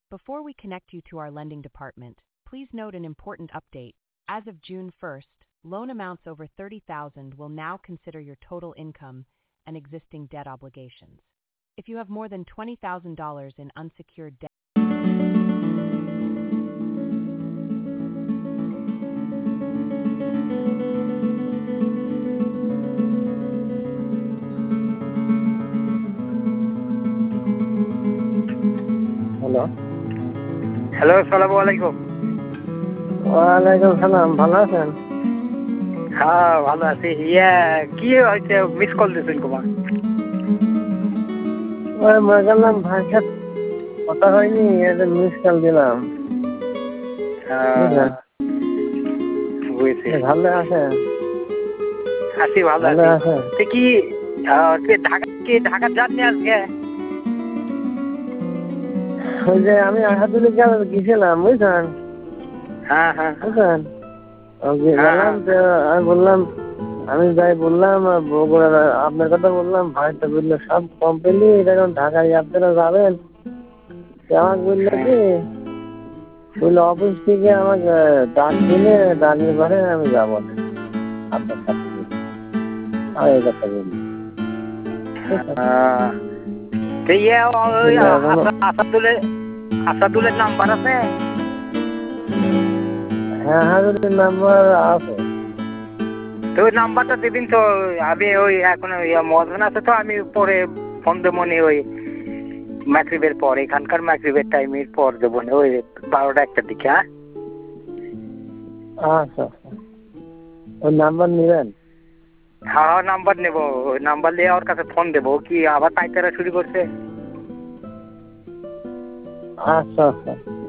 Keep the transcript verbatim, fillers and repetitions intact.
Before we connect you to our lending department, please note an important update. As of June first, loan amounts over thirty thousand dollars will now consider your total income and existing debt obligations. If you have more than twenty thousand dollars in unsecured debt, hello. Hello, আসসালামু আলাইকুম। ওয়ালাইকুম সালাম, ভালো আছেন? হ্যাঁ, ভালো আছি। ইয়া কি হয়েছে, মিস কল দিয়েছেন তোমার? ওই মনে করলাম ভাইয়ের সাথে কথা হয়নি, একটা মিস কল দিলাম। বুঝলেন? বুঝছি। ভালো আছেন? আছি, ভালো ভালো আছি। আছেন? তো কি আহ, কি ঢাকা কি ঢাকা যাননি আজকে? ওই যে আমি আহাদুল্লাহ গেছিলাম, বুঝলেন? হ্যাঁ হ্যাঁ বুঝলেন? ও গিয়ে হ্যাঁ, গেলাম, হ্যাঁ। তো আমি বললাম, আমি যাই বললাম বগুড়া, আপনার কথা বললাম, ভাই তো বললো সব কমপ্লিট, এখন ঢাকায় আপনারা যাবেন। তো আমাকে বললো কি, বললো অফিস থেকে আমাকে ডাক দিলে, ডাকের পরে আমি যাবো না আপনার সাথে। আমি এই কথা বললি। আহ, তো ইয়ে ওই আসা- আসাদুলের আসাদুলের নাম্বার আছে? হ্যাঁ হাজারের নাম্বার আছে। তো ওই নাম্বারটা দিবেন তো। আমি ওই এখন মহাজন আছে, তো আমি পরে ফোন দেবো নি, ওই মাগরিবের পর, এখানকার মাগরিবের টাইমের পর দেবো নি, ওই বারোটা একটার দিকে। হ্যাঁ, আচ্ছা আচ্ছা, ওই নাম্বার নেবেন? হ্যাঁ নাম্বার নেবো। ওই নাম্বার নিয়ে ওর কাছে ফোন দেবো। কি আবার পাইকারা শুরু করছে? আচ্ছা আচ্ছা,